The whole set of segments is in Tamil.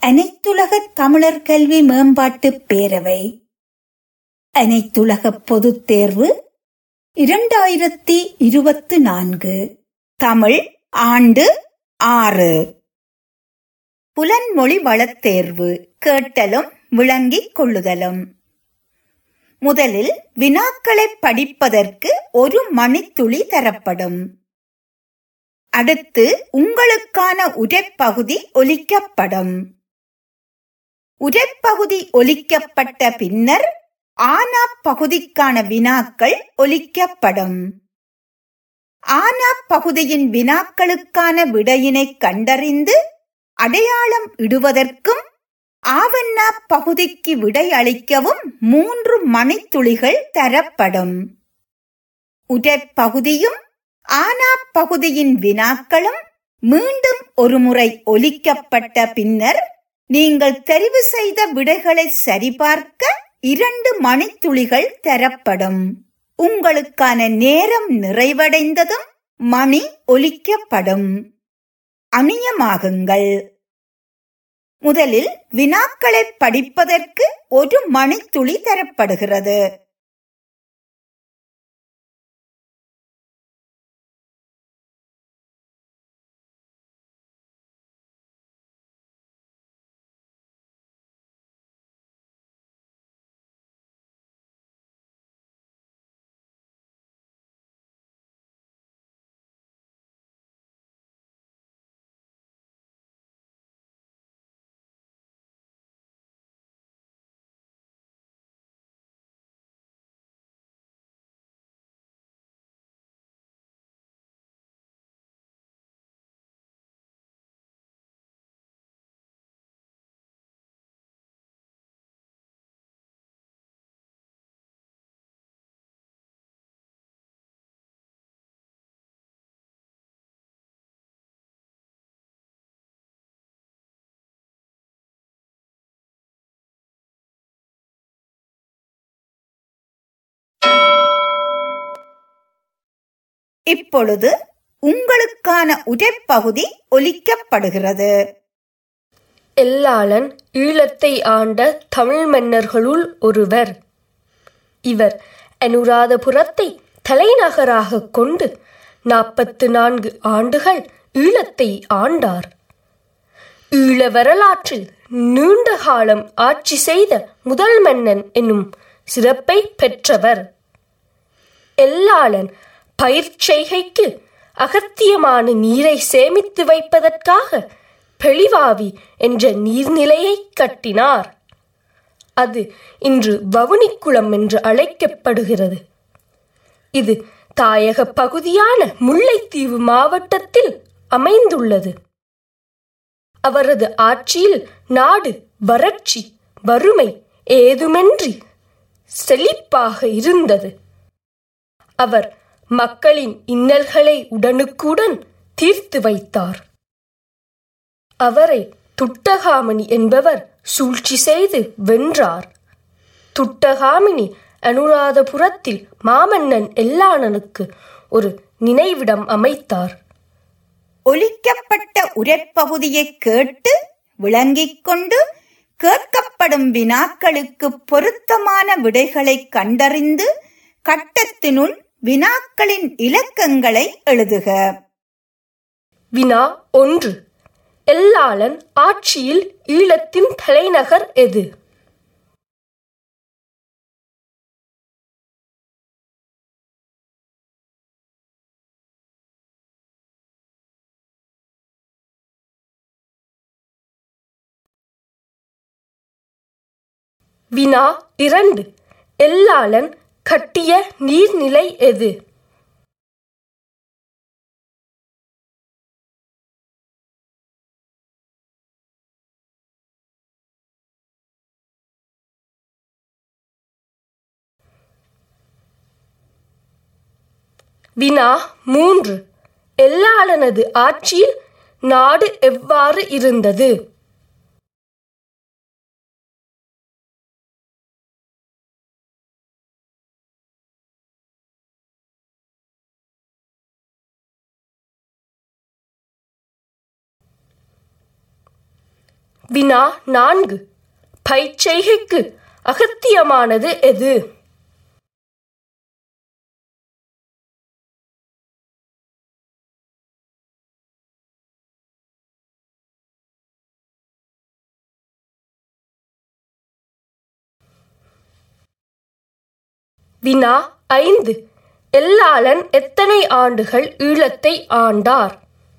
அனைத்துலக தமிழர் கல்வி மேம்பாட்டு பேரவை அனைத்துலக பொதுத் தேர்வு 2024 தமிழ் ஆண்டு 6 புலன்மொழி வளத்தேர்வு கேட்டலும் விளங்கிக் கொள்ளுதலும். முதலில் வினாக்களை படிப்பதற்கு 1 மணித்துளி தரப்படும். அடுத்து உங்களுக்கான உரைப்பகுதி ஒலிக்கப்படும். உரைப்பகுதி ஒலிக்கப்பட்ட பின்னர் ஆனா பகுதிக்கான வினாக்கள் ஒலிக்கப்படும். ஆனா பகுதியின் வினாக்களுக்கான விடையினை கண்டறிந்து அடையாளம் இடுவதற்கும் ஆவண்ணா பகுதிக்கு விடை அளிக்கவும் 3 மணித்துளிகள் தரப்படும். உரைப்பகுதியும் ஆனா பகுதியின் வினாக்களும் மீண்டும் ஒருமுறை ஒலிக்கப்பட்ட பின்னர் நீங்கள் தெரிவு செய்த விடைகளை சரிபார்க்க 2 மணித்துளிகள் தரப்படும். உங்களுக்கான நேரம் நிறைவடைந்ததும் மணி ஒலிக்கப்படும். அணியமாகுங்கள். முதலில் வினாக்களை படிப்பதற்கு 1 மணித்துளி தரப்படுகிறது. இப்பொழுது உங்களுக்கான உரைப்பகுதி ஒலிக்கப்படுகிறது. எல்லாளன் ஈழத்தை ஆண்ட தமிழ் மன்னர்களுள் ஒருவர். இவர் அனுராதபுரத்தை தலைநகராக கொண்டு 44 ஆண்டுகள் ஈழத்தை ஆண்டார். ஈழ வரலாற்றில் நீண்ட காலம் ஆட்சி செய்த முதல் மன்னன் என்னும் சிறப்பை பெற்றவர். எல்லாளன் பயிர்ச்செய்கைக்கு அகத்தியமான நீரை சேமித்து வைப்பதற்காக பெளிவாவி என்ற நீர்நிலையை கட்டினார். அது இன்று வவுனிக்குளம் என்று அழைக்கப்படுகிறது. இது தாயக பகுதியான முல்லைத்தீவு மாவட்டத்தில் அமைந்துள்ளது. அவரது ஆட்சியில் நாடு வறட்சி, வறுமை ஏதுமின்றி செழிப்பாக இருந்தது. அவர் மக்களின் இன்னல்களை உடனுக்குடன் தீர்த்து வைத்தார். அவரை துட்டகாமினி என்பவர் சூழ்ச்சி செய்து வென்றார். துட்டகாமினி அனுராதபுரத்தில் மாமன்னன் எல்லாளனுக்கு ஒரு நினைவிடம் அமைத்தார். ஒலிக்கப்பட்ட உரைப்பகுதியை கேட்டு விளங்கிக் கொண்டு கேட்கப்படும் வினாக்களுக்கு பொருத்தமான விடைகளை கண்டறிந்து கட்டத்தினுள் வினாக்களின் இலக்கங்களை எழுதுக. வினா 1. எல்லாளன் ஆட்சியில் ஈழத்தின் தலைநகர் எது? வினா 2. எல்லாளன் கட்டிய நீர்நிலை எது? வினா 3. எல்லாளனது ஆட்சியில் நாடு எவ்வாறு இருந்தது? வினா 4. பயிர்ச்செய்கைக்கு அகத்தியமானது எது? வினா 5. எல்லாளன் எத்தனை ஆண்டுகள் ஈழத்தை ஆண்டார்?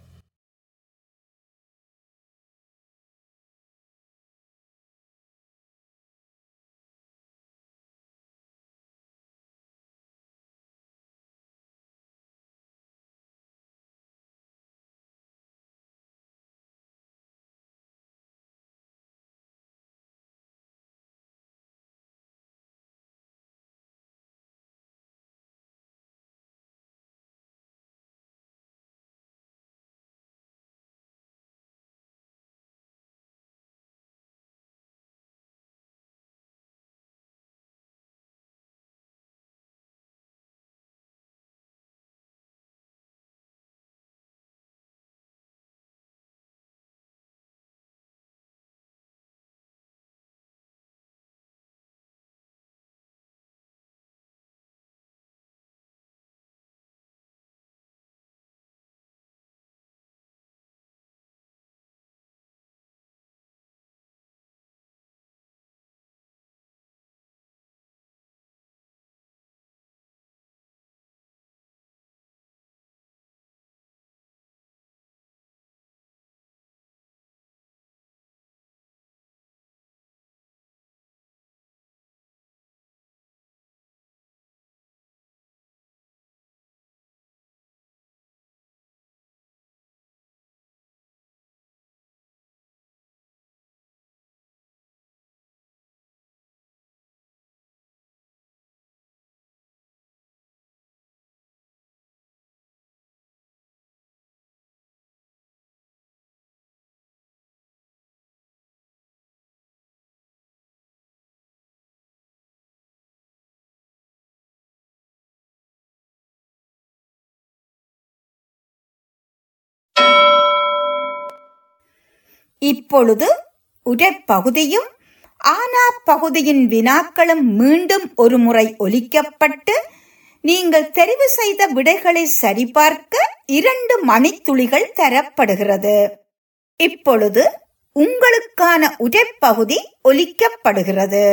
இப்பொழுது உரைப்பகுதியும் ஆனா பகுதியின் வினாக்களும் மீண்டும் ஒரு முறை ஒலிக்கப்பட்டு நீங்கள் தெரிவு செய்த விடைகளை சரிபார்க்க 2 மணித்துளிகள் தரப்படுகிறது. இப்பொழுது உங்களுக்கான உரைப்பகுதி ஒலிக்கப்படுகிறது.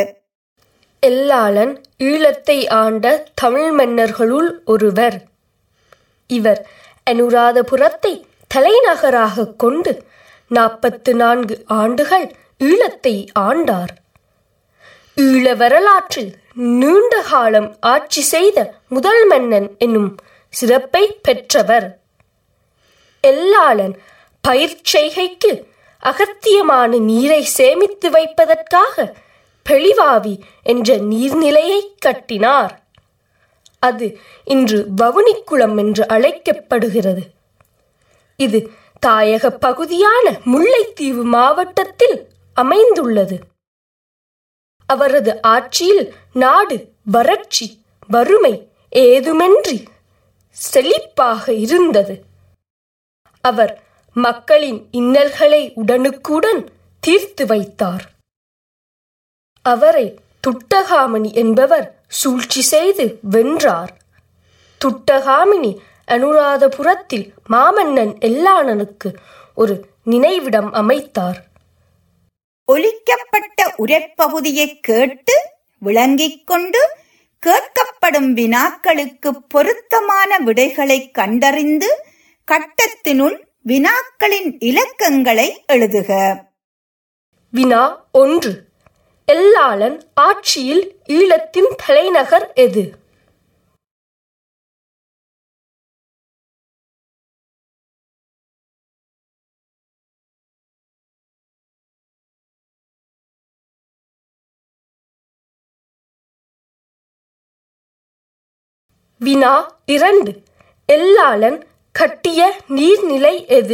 எல்லாளன் ஈழத்தை ஆண்ட தமிழ் மன்னர்களுள் ஒருவர். இவர் அனுராதபுரத்தை தலைநகராக கொண்டு 44 ஆண்டுகள் ஈழத்தை ஆண்டார். ஈழ வரலாற்றில் நீண்ட காலம் ஆட்சி செய்த முதல் மன்னன் என்னும் சிறப்பை பெற்றவர். எல்லாளன் பயிர்ச்செய்கைக்கு அகத்தியமான நீரை சேமித்து வைப்பதற்காக பெளிவாவி என்ற நீர்நிலையை கட்டினார். அது இன்று வவுனிக்குளம் என்று அழைக்கப்படுகிறது. இது தாயக பகுதியான முல்லைத்தீவு மாவட்டத்தில் அமைந்துள்ளது. அவரது ஆட்சியில் நாடு வறட்சி, வறுமை ஏதுமின்றி செழிப்பாக இருந்தது. அவர் மக்களின் இன்னல்களை உடனுக்குடன் தீர்த்து வைத்தார். அவரை துட்டகாமணி என்பவர் சூழ்ச்சி செய்து வென்றார். துட்டகாமினி அனுராதபுரத்தில் மாமன்னன் எல்லாளனுக்கு ஒரு நினைவிடம் அமைத்தார். ஒலிக்கப்பட்ட உரைப்பகுதியை கேட்டு விளங்கிக் கொண்டு கேட்கப்படும் வினாக்களுக்கு பொருத்தமான விடைகளை கண்டறிந்து கட்டத்தினுள் வினாக்களின் இலக்கங்களை எழுதுக. வினா 1. எல்லாளன் ஆட்சியில் ஈழத்தின் தலைநகர் எது? வினா 2. எல்லாளன் கட்டிய நீர்நிலை எது?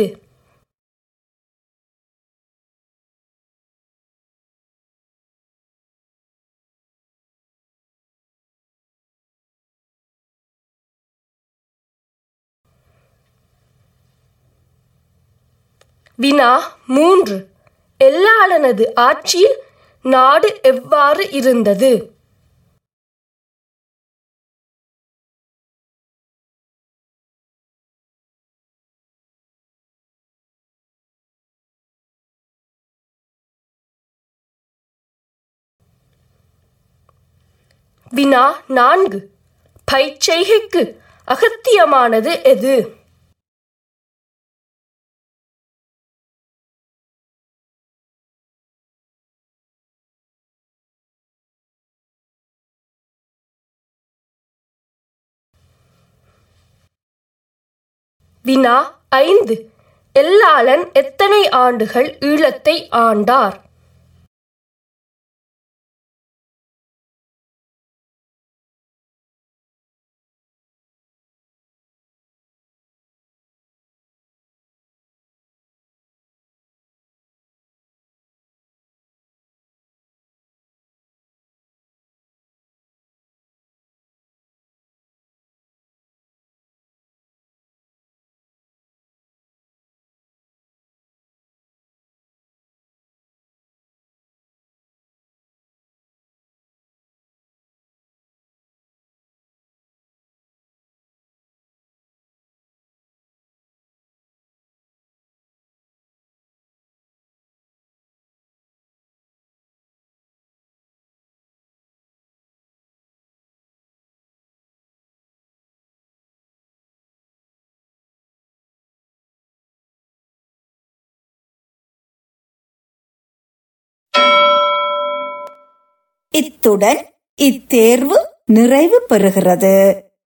வினா 3. எல்லாளனது ஆட்சியில் நாடு எவ்வாறு இருந்தது? வினா 4. பயிற்செய்கைக்கு அகத்தியமானது எது? வினா 5. எல்லாளன் எத்தனை ஆண்டுகள் ஈழத்தை ஆண்டார்? இத்துடன் இத்தேர்வு நிறைவு பெறுகிறது.